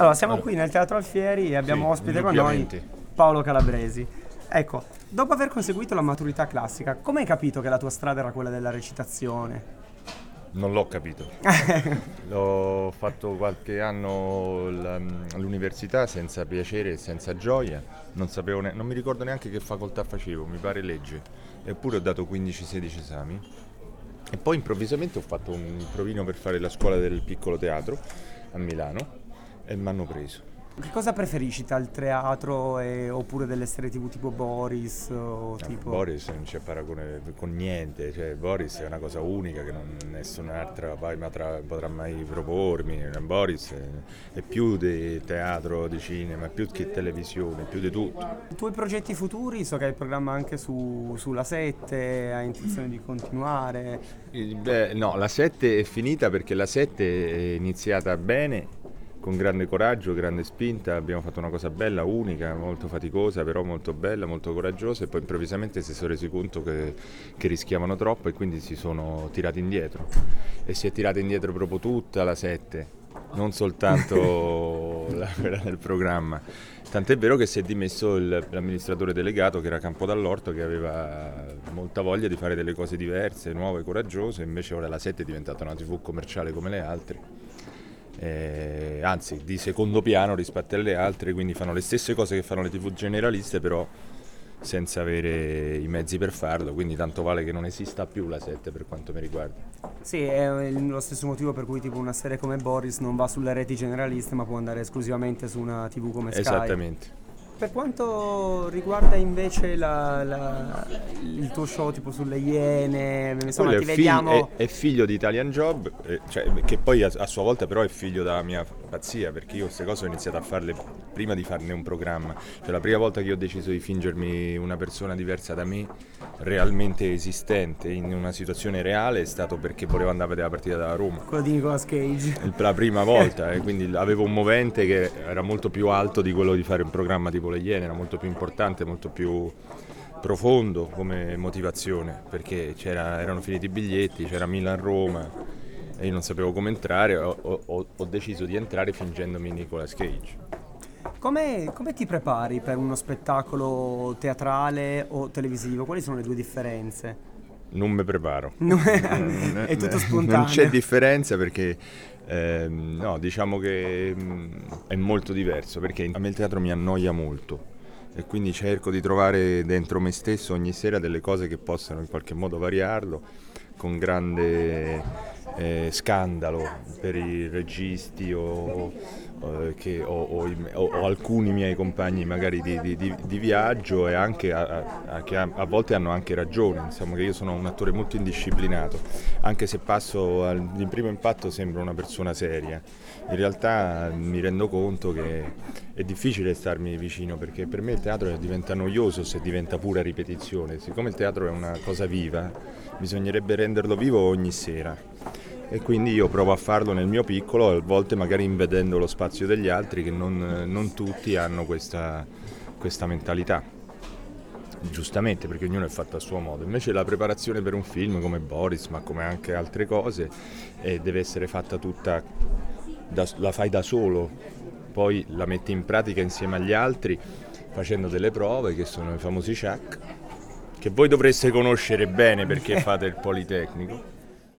Allora, siamo qui nel Teatro Alfieri e abbiamo ospite con noi indubbiamente. Paolo Calabresi. Ecco, dopo aver conseguito la maturità classica, come hai capito che la tua strada era quella della recitazione? Non l'ho capito. L'ho fatto qualche anno all'università senza piacere e senza gioia. Non sapevo non mi ricordo neanche che facoltà facevo, mi pare legge. Eppure ho dato 15-16 esami. E poi improvvisamente ho fatto un provino per fare la scuola del piccolo teatro a Milano e mi hanno preso. Che cosa preferisci tra il teatro oppure delle serie TV tipo Boris o tipo... Boris non c'è paragone con niente, cioè Boris è una cosa unica che nessun'altra poi potrà mai propormi. Boris è più di teatro, di cinema, è più che televisione, è più di tutto. I tuoi progetti futuri, so che hai il programma anche sulla 7, hai intenzione di continuare. Beh, no, la 7 è finita perché la 7 è iniziata bene, con grande coraggio, grande spinta, abbiamo fatto una cosa bella, unica, molto faticosa, però molto bella, molto coraggiosa, e poi improvvisamente si sono resi conto che rischiavano troppo e quindi si sono tirati indietro. E si è tirata indietro proprio tutta la 7, non soltanto quella del programma. Tant'è vero che si è dimesso l'amministratore delegato, che era Campo Dall'Orto, che aveva molta voglia di fare delle cose diverse, nuove, coraggiose, invece ora la 7 è diventata una TV commerciale come le altre. Anzi di secondo piano rispetto alle altre, quindi fanno le stesse cose che fanno le TV generaliste, però senza avere i mezzi per farlo, quindi tanto vale che non esista più la 7 per quanto mi riguarda. Sì, è lo stesso motivo per cui tipo una serie come Boris non va sulle reti generaliste ma può andare esclusivamente su una TV come Sky. Esattamente. Per quanto riguarda invece il tuo show tipo sulle Iene, insomma Quello ti vediamo... è figlio di Italian Job, cioè, che poi a sua volta però è figlio della mia pazzia, perché io queste cose ho iniziato a farle prima di farne un programma. Cioè la prima volta che io ho deciso di fingermi una persona diversa da me, realmente esistente, in una situazione reale, è stato perché volevo andare a vedere la partita della Roma. Quello di Nicolas Cage. La prima volta, quindi avevo un movente che era molto più alto di quello di fare un programma tipo Le Iene, era molto più importante, molto più profondo come motivazione, perché erano finiti i biglietti, c'era Milan-Roma e io non sapevo come entrare, ho deciso di entrare fingendomi Nicolas Cage. Come ti prepari per uno spettacolo teatrale o televisivo? Quali sono le due differenze? Non mi preparo. È tutto spontaneo. Non c'è differenza perché no, diciamo che è molto diverso, perché a me il teatro mi annoia molto e quindi cerco di trovare dentro me stesso ogni sera delle cose che possano in qualche modo variarlo, con grande scandalo per i registi o alcuni miei compagni magari di viaggio, e anche che a volte hanno anche ragione, insomma, che io sono un attore molto indisciplinato, anche se passo di primo impatto sembro una persona seria. In realtà mi rendo conto che è difficile starmi vicino, perché per me il teatro diventa noioso se diventa pura ripetizione. Siccome il teatro è una cosa viva, bisognerebbe renderlo vivo ogni sera. E quindi io provo a farlo nel mio piccolo, a volte magari invedendo lo spazio degli altri, che non tutti hanno questa mentalità, giustamente, perché ognuno è fatto a suo modo. Invece la preparazione per un film come Boris, ma come anche altre cose, deve essere fatta tutta, la fai da solo, poi la metti in pratica insieme agli altri facendo delle prove che sono i famosi check, che voi dovreste conoscere bene perché fate il Politecnico.